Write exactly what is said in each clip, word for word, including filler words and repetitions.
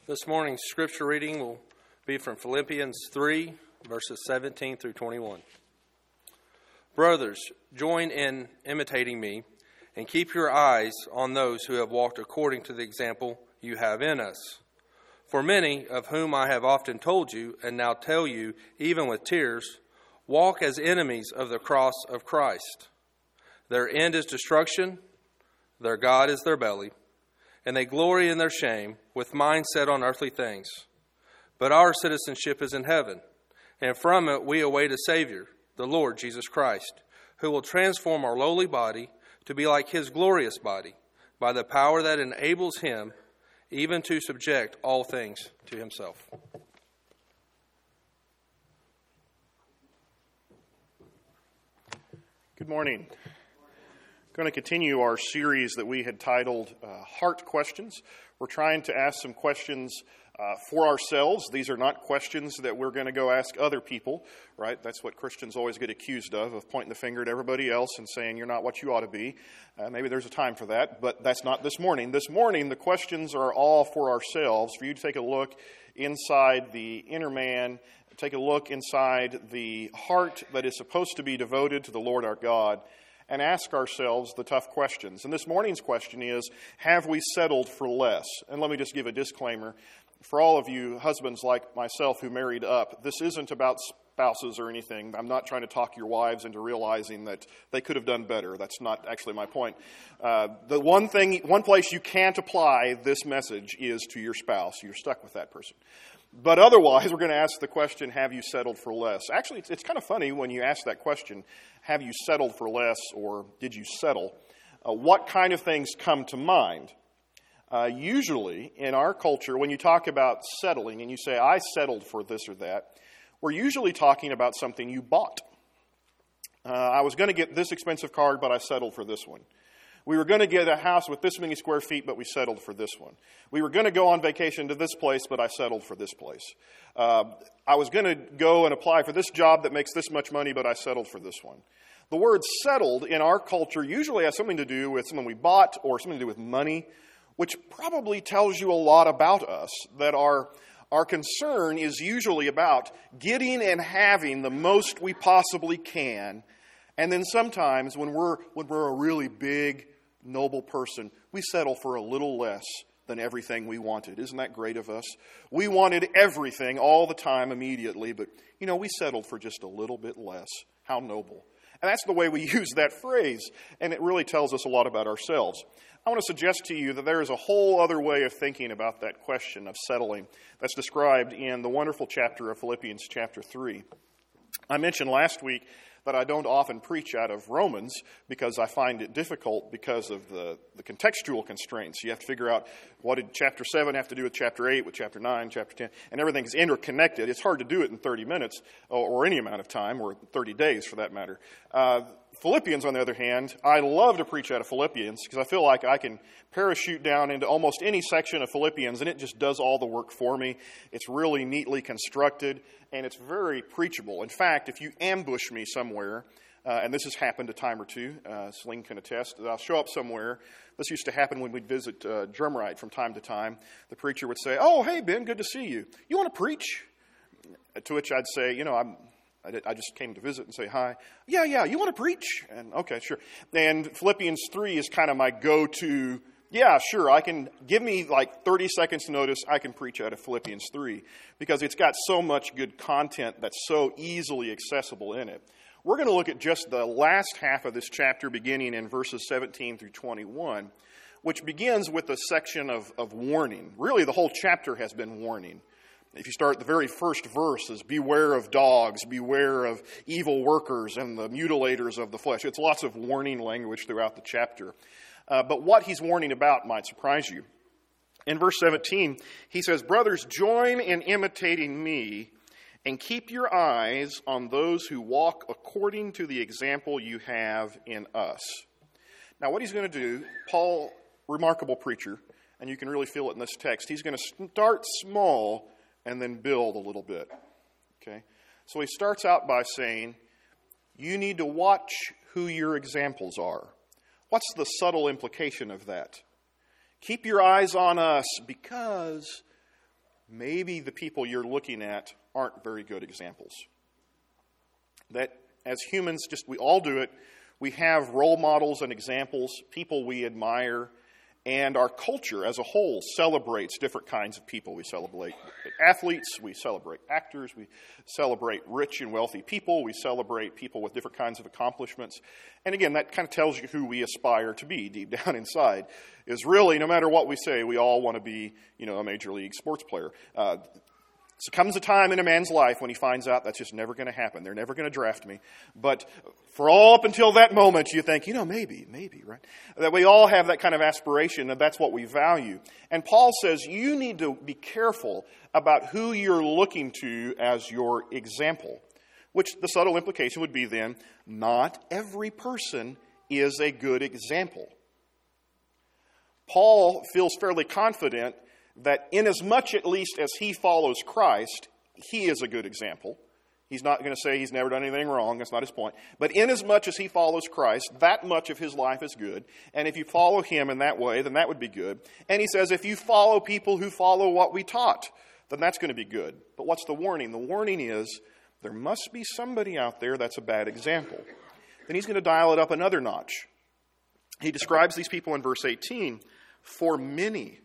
This morning's scripture reading will be from Philippians three, verses seventeen through twenty-one. Brothers, join in imitating me, and keep your eyes on those who have walked according to the example you have in us. For many, of whom I have often told you, and now tell you, even with tears, walk as enemies of the cross of Christ. Their end is destruction, their God is their belly, and they glory in their shame, with minds set on earthly things. But our citizenship is in heaven, and from it we await a Savior, the Lord Jesus Christ, who will transform our lowly body to be like his glorious body, by the power that enables him even to subject all things to himself. Good morning. Going to continue our series that we had titled uh, Heart Questions. We're trying to ask some questions uh, for ourselves. These are not questions that we're going to go ask other people, right? That's what Christians always get accused of, of pointing the finger at everybody else and saying you're not what you ought to be. Uh, maybe there's a time for that, but that's not this morning. This morning, the questions are all for ourselves, for you to take a look inside the inner man, take a look inside the heart that is supposed to be devoted to the Lord our God, and ask ourselves the tough questions. And this morning's question is, have we settled for less? And let me just give a disclaimer. For all of you husbands like myself who married up, this isn't about spouses or anything. I'm not trying to talk your wives into realizing that they could have done better. That's not actually my point. Uh, the one thing, one place you can't apply this message is to your spouse. You're stuck with that person. But otherwise, we're going to ask the question, have you settled for less? Actually, it's, it's kind of funny when you ask that question, have you settled for less or did you settle? Uh, what kind of things come to mind? Uh, usually, in our culture, when you talk about settling and you say, I settled for this or that, we're usually talking about something you bought. Uh, I was going to get this expensive car, but I settled for this one. We were going to get a house with this many square feet, but we settled for this one. We were going to go on vacation to this place, but I settled for this place. Uh, I was going to go and apply for this job that makes this much money, but I settled for this one. The word settled in our culture usually has something to do with something we bought or something to do with money, which probably tells you a lot about us, that our, our concern is usually about getting and having the most we possibly can. And then sometimes when we're when we're a really big, noble person, we settle for a little less than everything we wanted. Isn't that great of us? We wanted everything all the time immediately, but, you know, we settled for just a little bit less. How noble. And that's the way we use that phrase, and it really tells us a lot about ourselves. I want to suggest to you that there is a whole other way of thinking about that question of settling that's described in the wonderful chapter of Philippians chapter three. I mentioned last week that I don't often preach out of Romans because I find it difficult because of the, the contextual constraints. You have to figure out what did chapter seven have to do with chapter eight, with chapter nine, chapter ten, and everything is interconnected. It's hard to do it in thirty minutes or, or any amount of time, or thirty days for that matter. Uh, Philippians, on the other hand, I love to preach out of Philippians because I feel like I can parachute down into almost any section of Philippians and it just does all the work for me. It's really neatly constructed and it's very preachable. In fact, if you ambush me somewhere, uh, and this has happened a time or two, uh, Celine can attest, that I'll show up somewhere. This used to happen when we'd visit uh, Drumright from time to time. The preacher would say, oh, hey, Ben, good to see you. You want to preach? To which I'd say, you know, I'm... I just came to visit and say hi. Yeah, yeah, you want to preach? And okay, sure. And Philippians three is kind of my go-to. Yeah, sure, I can, give me like thirty seconds notice, I can preach out of Philippians three because it's got so much good content that's so easily accessible in it. We're going to look at just the last half of this chapter beginning in verses seventeen through twenty-one, which begins with a section of, of warning. Really, the whole chapter has been warning. If you start the very first verse is beware of dogs, beware of evil workers and the mutilators of the flesh. It's lots of warning language throughout the chapter. Uh, but what he's warning about might surprise you. In verse seventeen, he says, brothers, join in imitating me and keep your eyes on those who walk according to the example you have in us. Now what he's going to do, Paul, remarkable preacher, and you can really feel it in this text, he's going to start small and then build a little bit, okay? So he starts out by saying, you need to watch who your examples are. What's the subtle implication of that? Keep your eyes on us because maybe the people you're looking at aren't very good examples. That as humans, just we all do it. We have role models and examples, people we admire, and our culture as a whole celebrates different kinds of people. We celebrate athletes, we celebrate actors, we celebrate rich and wealthy people, we celebrate people with different kinds of accomplishments. And again, that kind of tells you who we aspire to be deep down inside, is really, no matter what we say, we all want to be, you know, a major league sports player. Uh, So comes a time in a man's life when he finds out that's just never going to happen. They're never going to draft me. But for all up until that moment, you think, you know, maybe, maybe, right? That we all have that kind of aspiration, and that's what we value. And Paul says you need to be careful about who you're looking to as your example, which the subtle implication would be then, not every person is a good example. Paul feels fairly confident that inasmuch at least as he follows Christ, he is a good example. He's not going to say he's never done anything wrong. That's not his point. But inasmuch as he follows Christ, that much of his life is good. And if you follow him in that way, then that would be good. And he says if you follow people who follow what we taught, then that's going to be good. But what's the warning? The warning is there must be somebody out there that's a bad example. Then he's going to dial it up another notch. He describes these people in verse eighteen, for many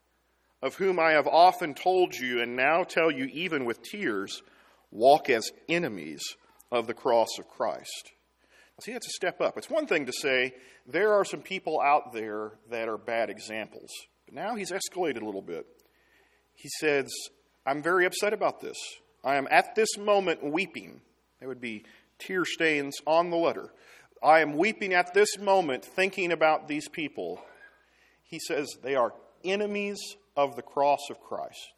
of whom I have often told you and now tell you even with tears, walk as enemies of the cross of Christ. See, that's a step up. It's one thing to say there are some people out there that are bad examples. But now he's escalated a little bit. He says, I'm very upset about this. I am at this moment weeping. There would be tear stains on the letter. I am weeping at this moment thinking about these people. He says they are enemies of the cross of Christ.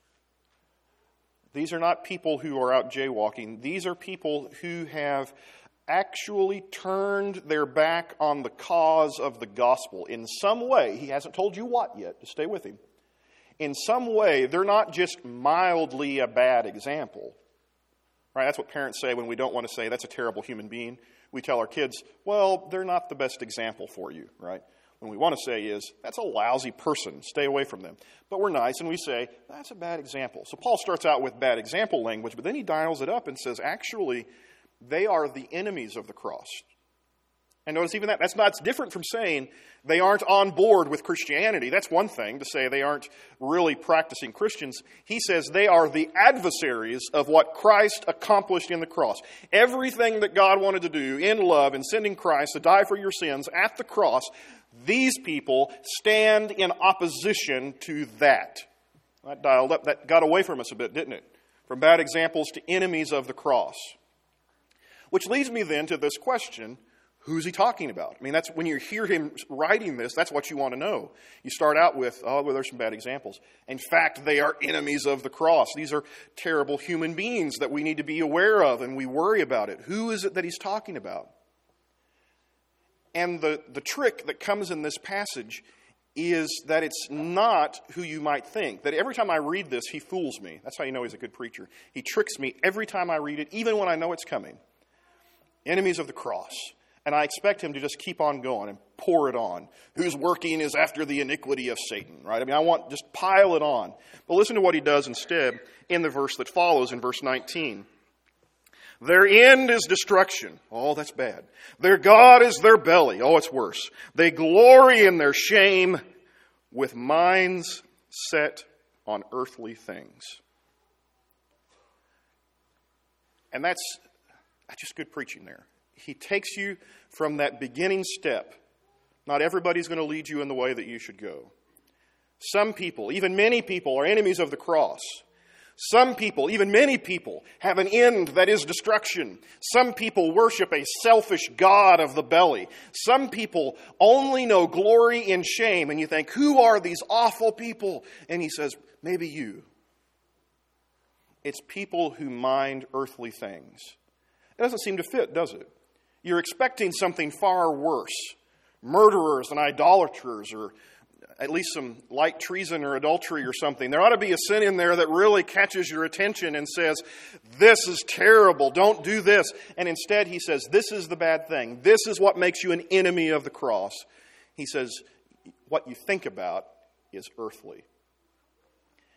These are not people who are out jaywalking. These are people who have actually turned their back on the cause of the gospel. In some way, he hasn't told you what yet, to stay with him. In some way, they're not just mildly a bad example. Right? That's what parents say when we don't want to say that's a terrible human being. We tell our kids, well, they're not the best example for you, right? What we want to say is, that's a lousy person. Stay away from them. But we're nice and we say, that's a bad example. So Paul starts out with bad example language, but then he dials it up and says, actually, they are the enemies of the cross. And notice even that, that's not it's different from saying they aren't on board with Christianity. That's one thing, to say they aren't really practicing Christians. He says they are the adversaries of what Christ accomplished in the cross. Everything that God wanted to do in love in sending Christ to die for your sins at the cross, these people stand in opposition to that. That dialed up, that got away from us a bit, didn't it? From bad examples to enemies of the cross. Which leads me then to this question, who's he talking about? I mean, that's when you hear him writing this, that's what you want to know. You start out with, oh, well, there's some bad examples. In fact, they are enemies of the cross. These are terrible human beings that we need to be aware of, and we worry about it. Who is it that he's talking about? And the, the trick that comes in this passage is that it's not who you might think. That every time I read this, he fools me. That's how you know he's a good preacher. He tricks me every time I read it, even when I know it's coming. Enemies of the cross. And I expect him to just keep on going and pour it on. Whose working is after the iniquity of Satan, right? I mean, I want just pile it on. But listen to what he does instead in the verse that follows, in verse nineteen. Their end is destruction. Oh, that's bad. Their God is their belly. Oh, it's worse. They glory in their shame with minds set on earthly things. And that's, that's just good preaching there. He takes you from that beginning step. Not everybody's going to lead you in the way that you should go. Some people, even many people, are enemies of the cross. Some people, even many people, have an end that is destruction. Some people worship a selfish god of the belly. Some people only know glory in shame. And you think, who are these awful people? And he says, maybe you. It's people who mind earthly things. It doesn't seem to fit, does it? You're expecting something far worse. Murderers and idolaters, or at least some light treason or adultery or something. There ought to be a sin in there that really catches your attention and says, this is terrible, don't do this. And instead he says, this is the bad thing. This is what makes you an enemy of the cross. He says, what you think about is earthly.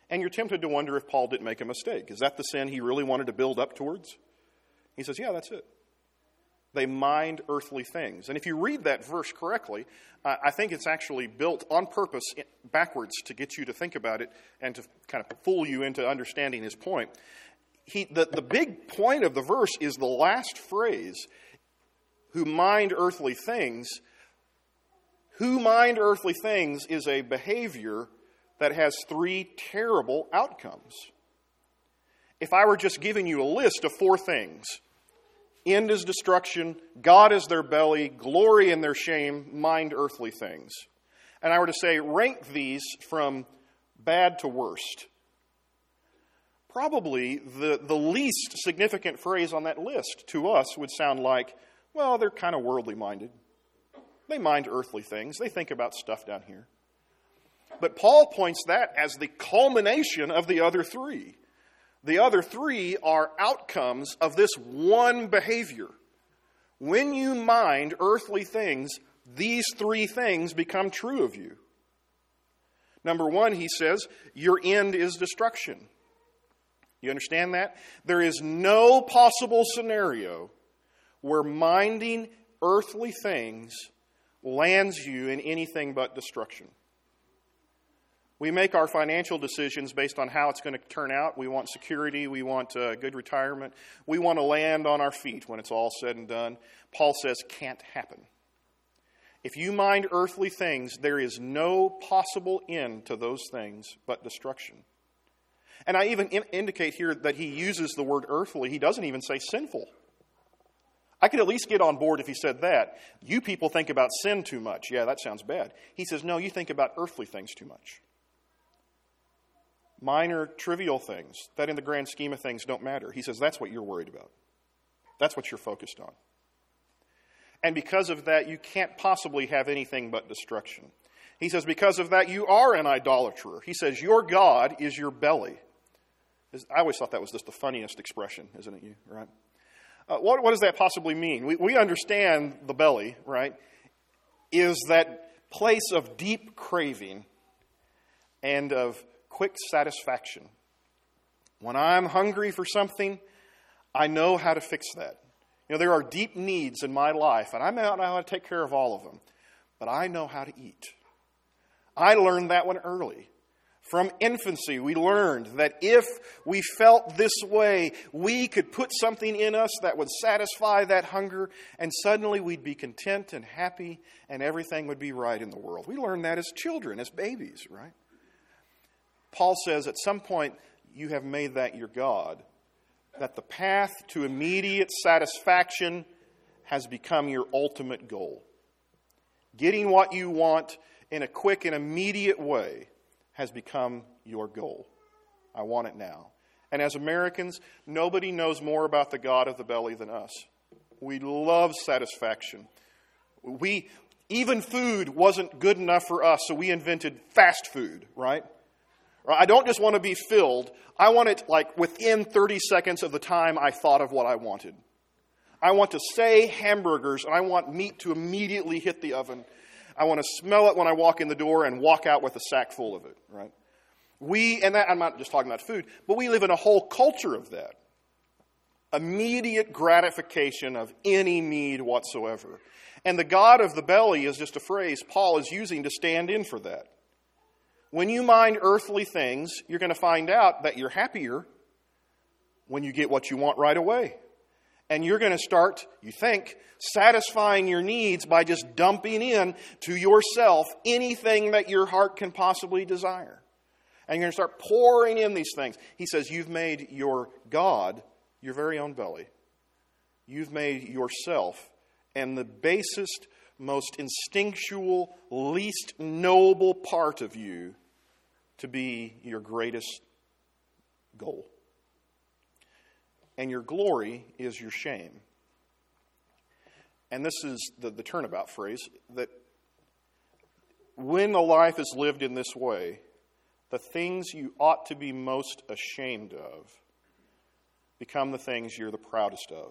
And you're tempted to wonder if Paul didn't make a mistake. Is that the sin he really wanted to build up towards? He says, yeah, that's it. They mind earthly things. And if you read that verse correctly, uh, I think it's actually built on purpose backwards to get you to think about it and to kind of fool you into understanding his point. He, the, the big point of the verse is the last phrase, who mind earthly things. Who mind earthly things is a behavior that has three terrible outcomes. If I were just giving you a list of four things, end is destruction, God is their belly, glory in their shame, mind earthly things. And I were to say, rank these from bad to worst. Probably the, the least significant phrase on that list to us would sound like, well, they're kind of worldly minded. They mind earthly things. They think about stuff down here. But Paul points that as the culmination of the other three. The other three are outcomes of this one behavior. When you mind earthly things, these three things become true of you. Number one, he says, your end is destruction. You understand that? There is no possible scenario where minding earthly things lands you in anything but destruction. We make our financial decisions based on how it's going to turn out. We want security. We want a good retirement. We want to land on our feet when it's all said and done. Paul says, can't happen. If you mind earthly things, there is no possible end to those things but destruction. And I even in- indicate here that he uses the word earthly. He doesn't even say sinful. I could at least get on board if he said that. You people think about sin too much. Yeah, that sounds bad. He says, no, you think about earthly things too much. Minor, trivial things that in the grand scheme of things don't matter. He says that's what you're worried about. That's what you're focused on. And because of that, you can't possibly have anything but destruction. He says because of that, you are an idolater. He says your God is your belly. I always thought that was just the funniest expression, isn't it, you? Right? Uh, what, what does that possibly mean? We, we understand the belly, right, is that place of deep craving and of quick satisfaction. When I'm hungry for something, I know how to fix that. You know, there are deep needs in my life, and I may not know how to take care of all of them, but I know how to eat. I learned that one early. From infancy, we learned that if we felt this way, we could put something in us that would satisfy that hunger, and suddenly we'd be content and happy, and everything would be right in the world. We learned that as children, as babies, right? Paul says at some point, you have made that your God, that the path to immediate satisfaction has become your ultimate goal. Getting what you want in a quick and immediate way has become your goal. I want it now. And as Americans, nobody knows more about the God of the belly than us. We love satisfaction. We, even food wasn't good enough for us, so we invented fast food, right? I don't just want to be filled. I want it like within thirty seconds of the time I thought of what I wanted. I want to say hamburgers, and I want meat to immediately hit the oven. I want to smell it when I walk in the door and walk out with a sack full of it, right? We, and that, I'm not just talking about food, but we live in a whole culture of that. Immediate gratification of any need whatsoever. And the God of the belly is just a phrase Paul is using to stand in for that. When you mind earthly things, you're going to find out that you're happier when you get what you want right away. And you're going to start, you think, satisfying your needs by just dumping in to yourself anything that your heart can possibly desire. And you're going to start pouring in these things. He says, you've made your God your very own belly. You've made yourself, and the basest, most instinctual, least noble part of you to be your greatest goal. And your glory is your shame. And this is the, the turnabout phrase, that when a life is lived in this way, the things you ought to be most ashamed of become the things you're the proudest of.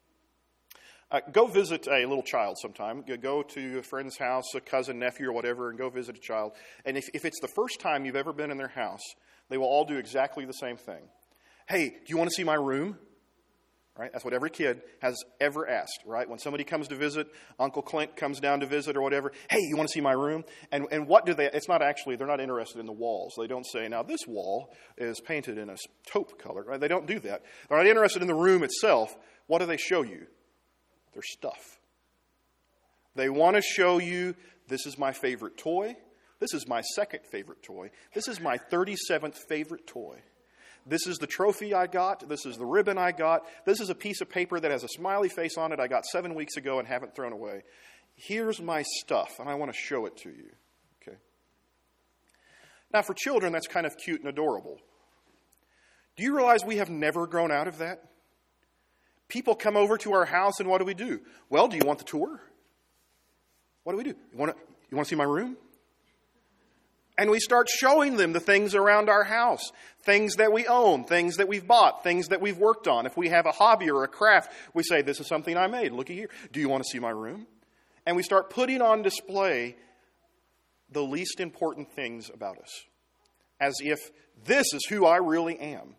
Uh, go visit a little child sometime. Go to a friend's house, a cousin, nephew, or whatever, and go visit a child. And if, if it's the first time you've ever been in their house, They will all do exactly the same thing. Hey, do you want to see my room? Right? That's what every kid has ever asked, right? When somebody comes to visit, Uncle Clint comes down to visit or whatever, hey, you want to see my room? And and what do they, it's not actually, they're not interested in the walls. They don't say, now this wall is painted in a taupe color, right? They don't do that. They're not interested in the room itself. What do they show you? Their stuff. They want to show you, this is my favorite toy. This is my second favorite toy. This is my thirty-seventh favorite toy. This is the trophy I got. This is the ribbon I got. This is a piece of paper that has a smiley face on it I got seven weeks ago and haven't thrown away. Here's my stuff, and I want to show it to you. Okay. Now, for children, that's kind of cute and adorable. Do you realize we have never grown out of that? People come over to our house, and what do we do? Well, do you want the tour? What do we do? You want to, you want to see my room? And we start showing them the things around our house, things that we own, things that we've bought, things that we've worked on. If we have a hobby or a craft, we say, this is something I made. Looky here. Do you want to see my room? And we start putting on display the least important things about us, as if this is who I really am.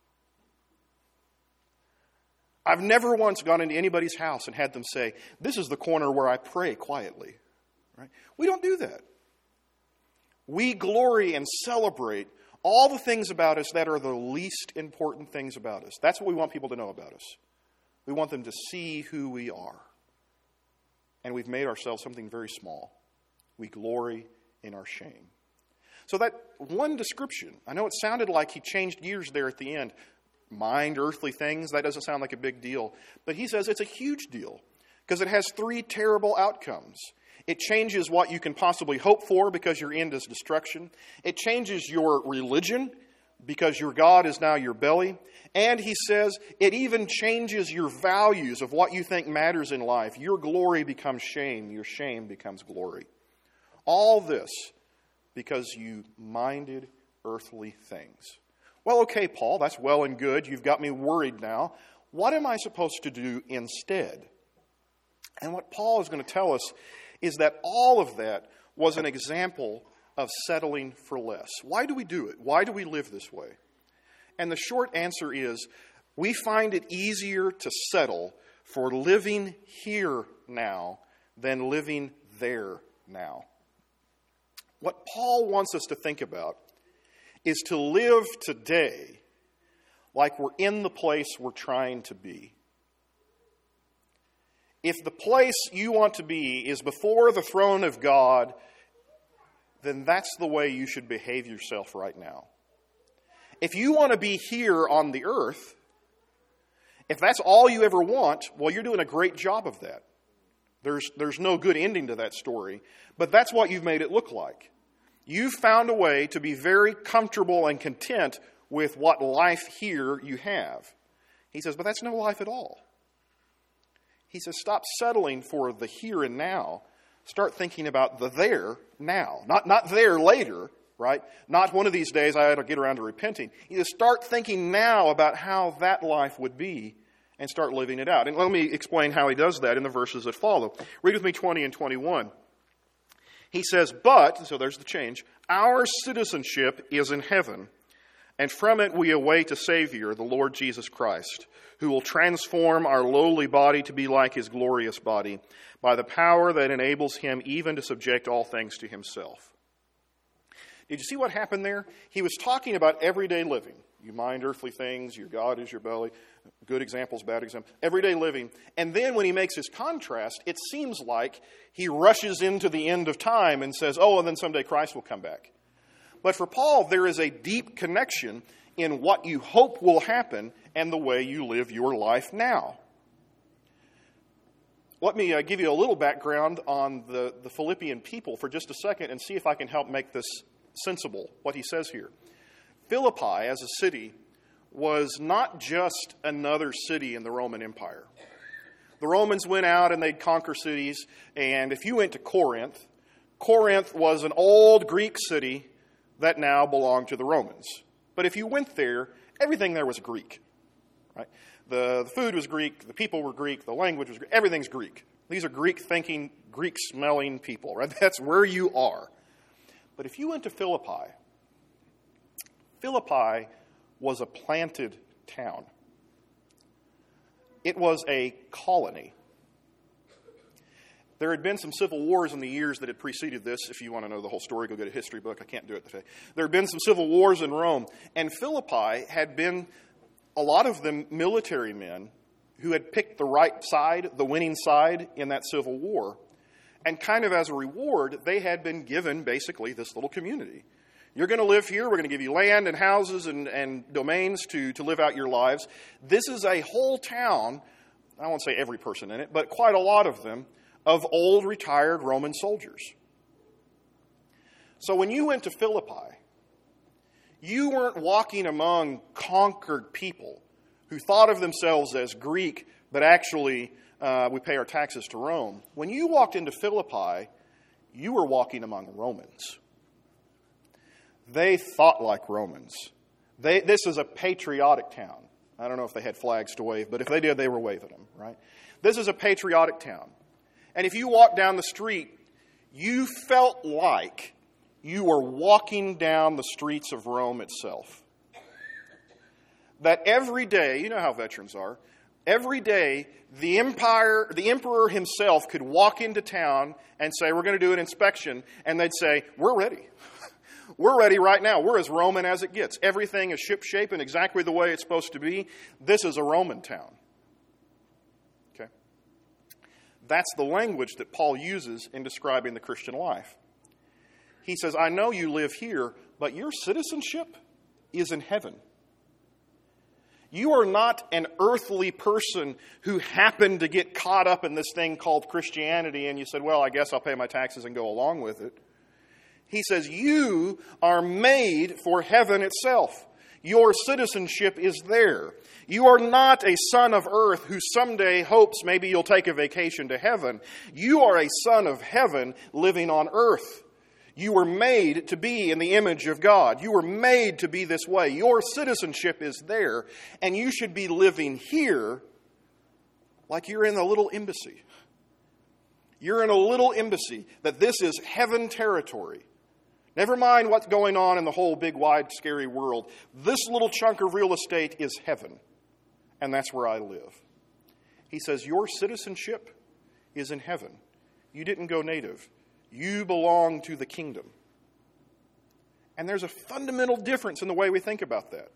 I've never once gone into anybody's house and had them say, this is the corner where I pray quietly. Right? We don't do that. We glory and celebrate all the things about us that are the least important things about us. That's what we want people to know about us. We want them to see who we are. And we've made ourselves something very small. We glory in our shame. So that one description, I know it sounded like he changed gears there at the end. Mind earthly things, that doesn't sound like a big deal. But he says it's a huge deal because it has three terrible outcomes. It changes what you can possibly hope for because your end is destruction. It changes your religion because your God is now your belly. And he says it even changes your values of what you think matters in life. Your glory becomes shame. Your shame becomes glory. All this because you minded earthly things. Well, okay, Paul, that's well and good. You've got me worried now. What am I supposed to do instead? And what Paul is going to tell us is that all of that was an example of settling for less. Why do we do it? Why do we live this way? And the short answer is, we find it easier to settle for living here now than living there now. What Paul wants us to think about is to live today like we're in the place we're trying to be. If the place you want to be is before the throne of God, then that's the way you should behave yourself right now. If you want to be here on the earth, if that's all you ever want, well, you're doing a great job of that. There's, there's no good ending to that story, but that's what you've made it look like. You've found a way to be very comfortable and content with what life here you have. He says, but that's no life at all. He says, stop settling for the here and now. Start thinking about the there now. Not, not there later, right? Not one of these days I ought to get around to repenting. You just start thinking now about how that life would be and start living it out. And let me explain how he does that in the verses that follow. Read with me twenty and twenty-one. He says, but, so there's the change, our citizenship is in heaven, and from it we await a Savior, the Lord Jesus Christ, who will transform our lowly body to be like his glorious body, by the power that enables him even to subject all things to himself. Did you see what happened there? He was talking about everyday living. You mind earthly things, your God is your belly, good examples, bad examples, everyday living. And then when he makes his contrast, it seems like he rushes into the end of time and says, oh, and then someday Christ will come back. But for Paul, there is a deep connection in what you hope will happen and the way you live your life now. Let me uh, give you a little background on the, the Philippian people for just a second and see if I can help make this sensible, what he says here. Philippi, as a city, was not just another city in the Roman Empire. The Romans went out and they'd conquer cities, and if you went to Corinth, Corinth was an old Greek city that now belonged to the Romans. But if you went there, everything there was Greek. Right? The, the food was Greek, the people were Greek, the language was Greek, everything's Greek. These are Greek-thinking, Greek-smelling people, right? That's where you are. But if you went to Philippi, Philippi was a planted town. It was a colony. There had been some civil wars in the years that had preceded this. If you want to know the whole story, go get a history book. I can't do it today. There had been some civil wars in Rome, and Philippi had been, a lot of them, military men who had picked the right side, the winning side in that civil war. And kind of as a reward, they had been given basically this little community. You're going to live here. We're going to give you land and houses and, and domains to, to live out your lives. This is a whole town, I won't say every person in it, but quite a lot of them, of old retired Roman soldiers. So when you went to Philippi, you weren't walking among conquered people who thought of themselves as Greek, but actually uh, we pay our taxes to Rome. When you walked into Philippi, you were walking among Romans. They thought like Romans. They, this is a patriotic town. I don't know if they had flags to wave, but if they did, they were waving them, right? This is a patriotic town. And if you walked down the street, you felt like you were walking down the streets of Rome itself. That every day, you know how veterans are, every day the empire, the emperor himself could walk into town and say, we're going to do an inspection, and they'd say, we're ready. We're ready right now. We're as Roman as it gets. Everything is shipshape and exactly the way it's supposed to be. This is a Roman town. Okay? That's the language that Paul uses in describing the Christian life. He says, I know you live here, but your citizenship is in heaven. You are not an earthly person who happened to get caught up in this thing called Christianity and you said, well, I guess I'll pay my taxes and go along with it. He says, you are made for heaven itself. Your citizenship is there. You are not a son of earth who someday hopes maybe you'll take a vacation to heaven. You are a son of heaven living on earth. You were made to be in the image of God. You were made to be this way. Your citizenship is there, and you should be living here like you're in a little embassy. You're in a little embassy, that this is heaven territory. Never mind what's going on in the whole big, wide, scary world. This little chunk of real estate is heaven, and that's where I live. He says, your citizenship is in heaven. You didn't go native. You belong to the kingdom. And there's a fundamental difference in the way we think about that.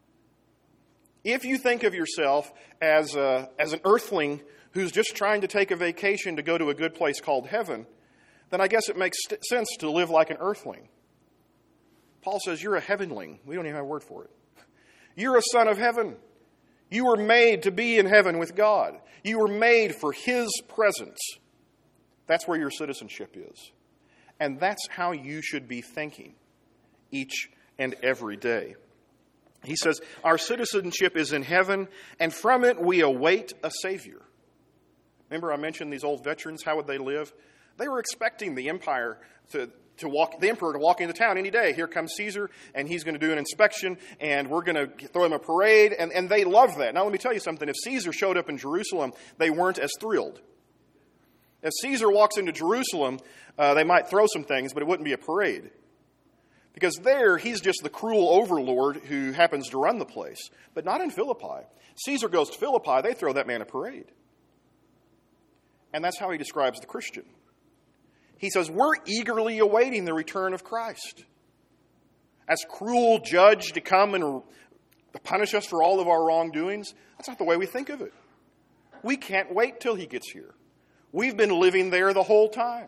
If you think of yourself as, a, as an earthling who's just trying to take a vacation to go to a good place called heaven, then I guess it makes st- sense to live like an earthling. Paul says you're a heavenling. We don't even have a word for it. You're a son of heaven. You were made to be in heaven with God. You were made for His presence. That's where your citizenship is. And that's how you should be thinking each and every day. He says, our citizenship is in heaven, and from it we await a Savior. Remember I mentioned these old veterans, how would they live? They were expecting the empire to, to walk, the emperor to walk into town any day. Here comes Caesar, and he's going to do an inspection, and we're going to throw him a parade, and, and they love that. Now let me tell you something. If Caesar showed up in Jerusalem, they weren't as thrilled. If Caesar walks into Jerusalem, uh, they might throw some things, but it wouldn't be a parade. Because there, he's just the cruel overlord who happens to run the place. But not in Philippi. Caesar goes to Philippi, they throw that man a parade. And that's how he describes the Christian. He says, we're eagerly awaiting the return of Christ. As cruel judge to come and punish us for all of our wrongdoings, that's not the way we think of it. We can't wait till he gets here. We've been living there the whole time.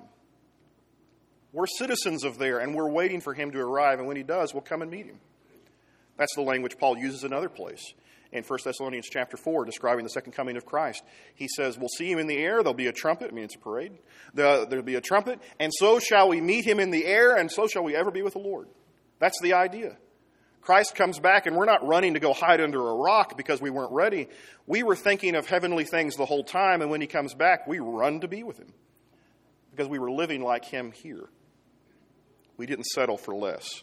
We're citizens of there, and we're waiting for him to arrive, and when he does, we'll come and meet him. That's the language Paul uses in another place. In First Thessalonians chapter four, describing the second coming of Christ, he says, we'll see him in the air, there'll be a trumpet, I mean it's a parade, the, there'll be a trumpet, and so shall we meet him in the air, and so shall we ever be with the Lord. That's the idea. Christ comes back, and we're not running to go hide under a rock because we weren't ready. We were thinking of heavenly things the whole time, and when he comes back, we run to be with him because we were living like him here. We didn't settle for less.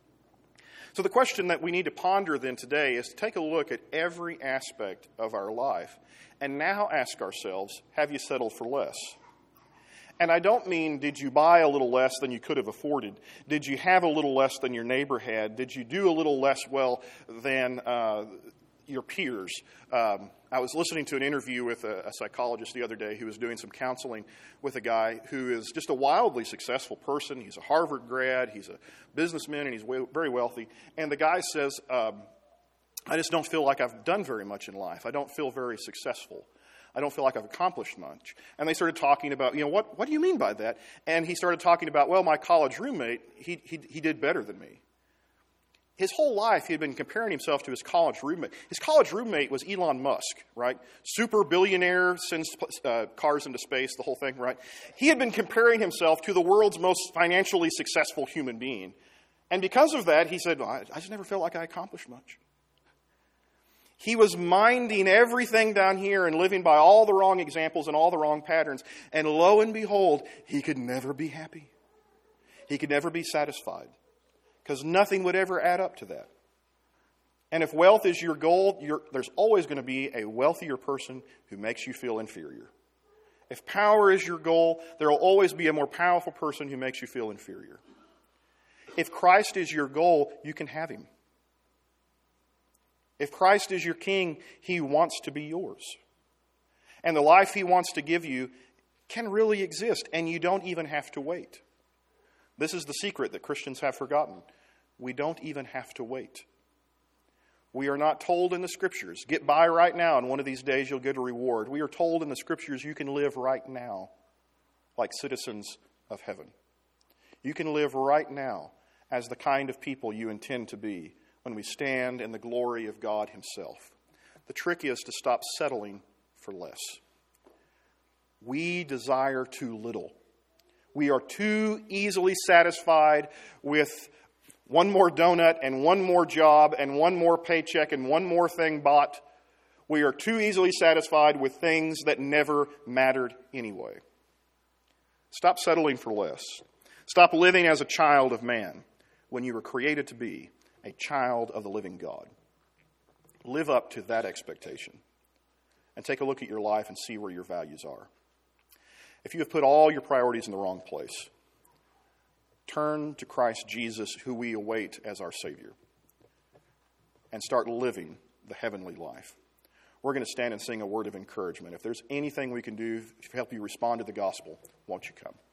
So the question that we need to ponder then today is to take a look at every aspect of our life and now ask ourselves, have you settled for less? And I don't mean, did you buy a little less than you could have afforded? Did you have a little less than your neighbor had? Did you do a little less well than uh, your peers? Um, I was listening to an interview with a, a psychologist the other day who was doing some counseling with a guy who is just a wildly successful person. He's a Harvard grad, he's a businessman, and he's way, very wealthy. And the guy says, um, I just don't feel like I've done very much in life. I don't feel very successful. I don't feel like I've accomplished much. And they started talking about, you know, what, what do you mean by that? And he started talking about, well, my college roommate, he, he, he did better than me. His whole life, he had been comparing himself to his college roommate. His college roommate was Elon Musk, right? Super billionaire, sends uh, cars into space, the whole thing, right? He had been comparing himself to the world's most financially successful human being. And because of that, he said, well, I, I just never felt like I accomplished much. He was minding everything down here and living by all the wrong examples and all the wrong patterns. And lo and behold, he could never be happy. He could never be satisfied. Because nothing would ever add up to that. And if wealth is your goal, you're, there's always going to be a wealthier person who makes you feel inferior. If power is your goal, there will always be a more powerful person who makes you feel inferior. If Christ is your goal, you can have him. If Christ is your king, he wants to be yours. And the life he wants to give you can really exist, and you don't even have to wait. This is the secret that Christians have forgotten. We don't even have to wait. We are not told in the Scriptures, get by right now, and one of these days you'll get a reward. We are told in the Scriptures you can live right now like citizens of heaven. You can live right now as the kind of people you intend to be when we stand in the glory of God himself. The trick is to stop settling for less. We desire too little. We are too easily satisfied with one more donut and one more job and one more paycheck and one more thing bought. We are too easily satisfied with things that never mattered anyway. Stop settling for less. Stop living as a child of man when you were created to be a child of the living God. Live up to that expectation and take a look at your life and see where your values are. If you have put all your priorities in the wrong place, turn to Christ Jesus, who we await as our Savior, and start living the heavenly life. We're going to stand and sing a word of encouragement. If there's anything we can do to help you respond to the gospel, won't you come?